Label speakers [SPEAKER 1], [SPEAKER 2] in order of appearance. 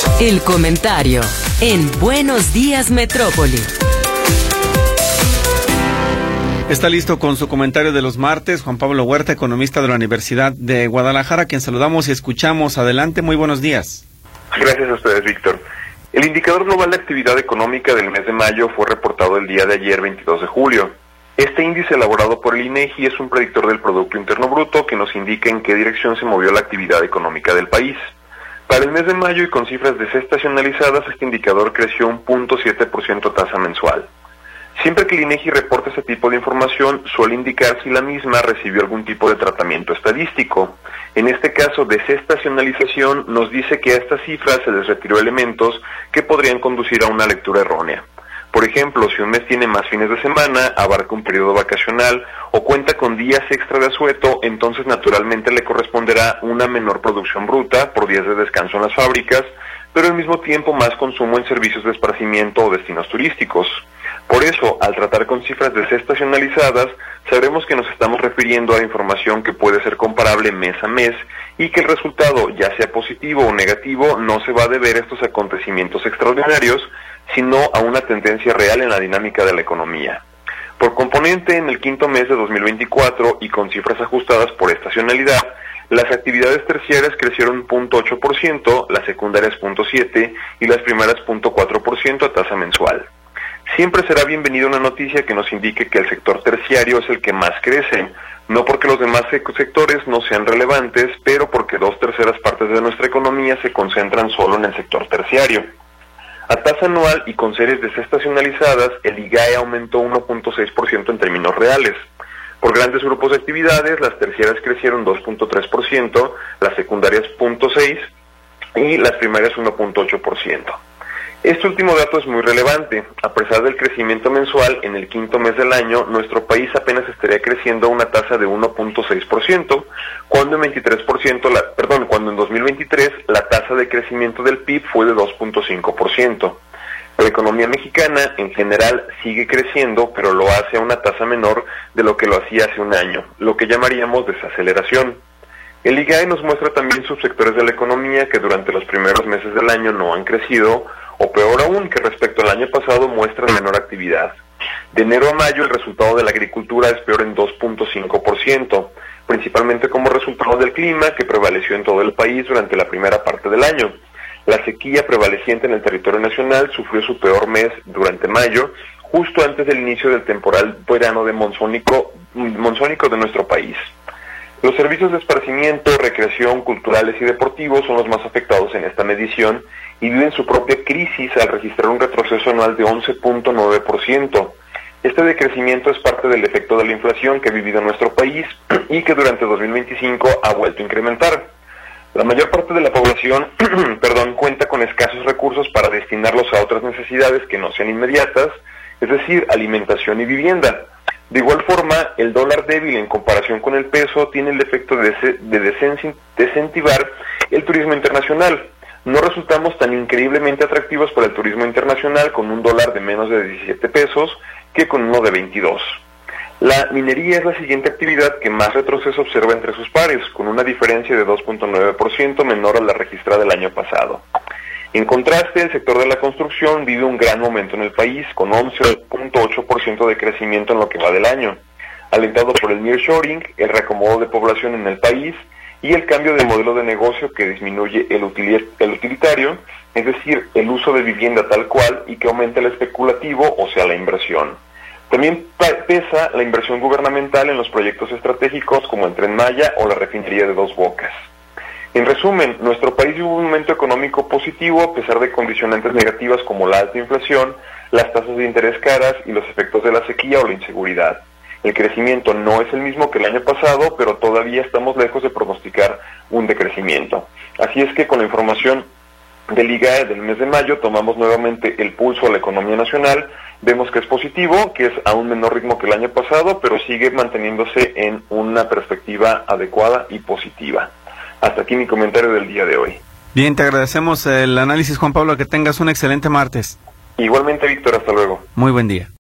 [SPEAKER 1] El comentario en Buenos Días Metrópoli.
[SPEAKER 2] Está listo con su comentario de los martes Juan Pablo Huerta, economista de la Universidad de Guadalajara, a quien saludamos y escuchamos. Adelante, muy buenos días.
[SPEAKER 3] Gracias a ustedes, Víctor. El indicador global de actividad económica del mes de mayo fue reportado el día de ayer, 22 de julio. Este índice elaborado por el INEGI es un predictor del Producto Interno Bruto que nos indica en qué dirección se movió la actividad económica del país. Para el mes de mayo y con cifras desestacionalizadas, este indicador creció un 0.7% tasa mensual. Siempre que el INEGI reporta este tipo de información, suele indicar si la misma recibió algún tipo de tratamiento estadístico. En este caso, desestacionalización nos dice que a estas cifras se les retiró elementos que podrían conducir a una lectura errónea. Por ejemplo, si un mes tiene más fines de semana, abarca un periodo vacacional o cuenta con días extra de asueto, entonces naturalmente le corresponderá una menor producción bruta por días de descanso en las fábricas, pero al mismo tiempo más consumo en servicios de esparcimiento o destinos turísticos. Por eso, al tratar con cifras desestacionalizadas, sabremos que nos estamos refiriendo a la información que puede ser comparable mes a mes y que el resultado, ya sea positivo o negativo, no se va a deber a estos acontecimientos extraordinarios, sino a una tendencia real en la dinámica de la economía. Por componente, en el quinto mes de 2024 y con cifras ajustadas por estacionalidad, las actividades terciarias crecieron 0.8%, las secundarias 0.7% y las primeras 0.4% a tasa mensual. Siempre será bienvenida una noticia que nos indique que el sector terciario es el que más crece, no porque los demás sectores no sean relevantes, pero porque 2/3 partes de nuestra economía se concentran solo en el sector terciario. A tasa anual y con series desestacionalizadas, el IGAE aumentó 1.6% en términos reales. Por grandes grupos de actividades, las terciarias crecieron 2.3%, las secundarias 0.6% y las primarias 1.8%. Este último dato es muy relevante. A pesar del crecimiento mensual, en el quinto mes del año, nuestro país apenas estaría creciendo a una tasa de 1.6%, cuando en 2023 la tasa de crecimiento del PIB fue de 2.5%. La economía mexicana, en general, sigue creciendo, pero lo hace a una tasa menor de lo que lo hacía hace un año, lo que llamaríamos desaceleración. El IGAE nos muestra también subsectores de la economía que durante los primeros meses del año no han crecido, o peor aún, que respecto al año pasado muestran menor actividad. De enero a mayo el resultado de la agricultura es peor en 2.5%, principalmente como resultado del clima que prevaleció en todo el país durante la primera parte del año. La sequía prevaleciente en el territorio nacional sufrió su peor mes durante mayo, justo antes del inicio del temporal verano monzónico de nuestro país. Los servicios de esparcimiento, recreación, culturales y deportivos son los más afectados en esta medición y viven su propia crisis al registrar un retroceso anual de 11.9%. Este decrecimiento es parte del efecto de la inflación que ha vivido nuestro país y que durante 2025 ha vuelto a incrementar. La mayor parte de la población cuenta con escasos recursos para destinarlos a otras necesidades que no sean inmediatas, es decir, alimentación y vivienda. De igual forma, el dólar débil en comparación con el peso tiene el efecto de desincentivar el turismo internacional. No resultamos tan increíblemente atractivos para el turismo internacional con un dólar de menos de 17 pesos que con uno de 22. La minería es la siguiente actividad que más retroceso observa entre sus pares, con una diferencia de 2.9% menor a la registrada el año pasado. En contraste, el sector de la construcción vive un gran momento en el país, con 11.8% de crecimiento en lo que va del año, alentado por el nearshoring, el reacomodo de población en el país y el cambio de modelo de negocio que disminuye el utilitario, es decir, el uso de vivienda tal cual y que aumenta el especulativo, o sea, la inversión. También pesa la inversión gubernamental en los proyectos estratégicos como el Tren Maya o la refinería de Dos Bocas. En resumen, nuestro país vive un momento económico positivo a pesar de condicionantes negativas como la alta inflación, las tasas de interés caras y los efectos de la sequía o la inseguridad. El crecimiento no es el mismo que el año pasado, pero todavía estamos lejos de pronosticar un decrecimiento. Así es que con la información del IGAE del mes de mayo tomamos nuevamente el pulso a la economía nacional, vemos que es positivo, que es a un menor ritmo que el año pasado, pero sigue manteniéndose en una perspectiva adecuada y positiva. Hasta aquí mi comentario del día de hoy.
[SPEAKER 2] Bien, te agradecemos el análisis, Juan Pablo, que tengas un excelente martes.
[SPEAKER 3] Igualmente, Víctor, hasta luego.
[SPEAKER 2] Muy buen día.